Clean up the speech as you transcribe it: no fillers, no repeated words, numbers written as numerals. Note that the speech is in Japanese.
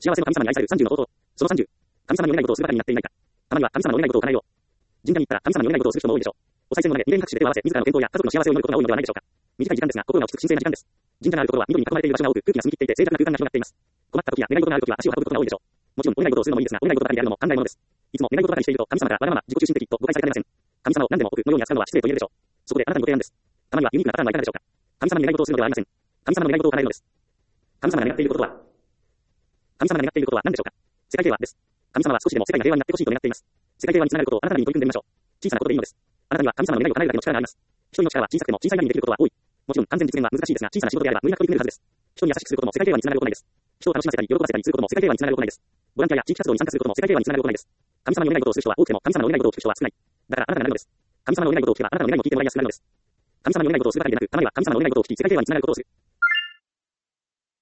幸せの神様に愛される30の方法。その30。神様の読めないことをする方になっていないか。たまには神様の読めないことを叶えよう。神社に行ったら神様の読めないことをする人も多いでしょう。お賽銭の前で二連拍手で手を合わせ、自らの健康や家族の幸せを祈ることが多いのではないでしょうか。短い時間ですが、心が落ち着く神聖な時間です。神社があるところは緑に囲まれている場所が多く、空気が澄み切っていて静寂な空間が広がっています。困った時や願い事がある時は足を運ぶことが多いでしょう。もちろん、お願い事をするのもいいですが、お願い事ばかりであるのも考えものです。いつも願い事ばかりしていると、神様がわがまま、自己中心的と誤解されかねません。神様を何でも僕のように扱うのは失礼と言えるでしょう。そこであなたにご提案です。たまにはユニークなパターンはいかがでしょうか。神様に願い事をするのではありません。神様の願い事を叶えるのです。神様が願っていることは、神様が願っていることは何でしょうか。世界平和です。神様は少しでも世界が平和になってほしいと願っています。世界平和につながることをあなたなりに取り組んでみましょう。小さなことでいいのです。あなたには神様の願いを叶えるだけの力があります。一人の力は小さくても小さいなりにできることは多い。もちろん完全実現は難しいですが、小さな仕事であれば無理なく取り組めるはずです。人に優しくすることも世界平和につながる行いです。人を楽しませたり喜ばせたりすることも世界平和につながる行いです。ボランティアや地域活動に参加することも世界平和につながる行いです。神様の願い事をする人は多くても神様の願い事を聞く人は少ない。だからあなたがなるのです。神様の願い事を聞けばあなたの願いも聞いてもらいやすくなるのです。神様の願い事をするばかりでなく、たまには神様の願い事を聞き世界平和につながることをする。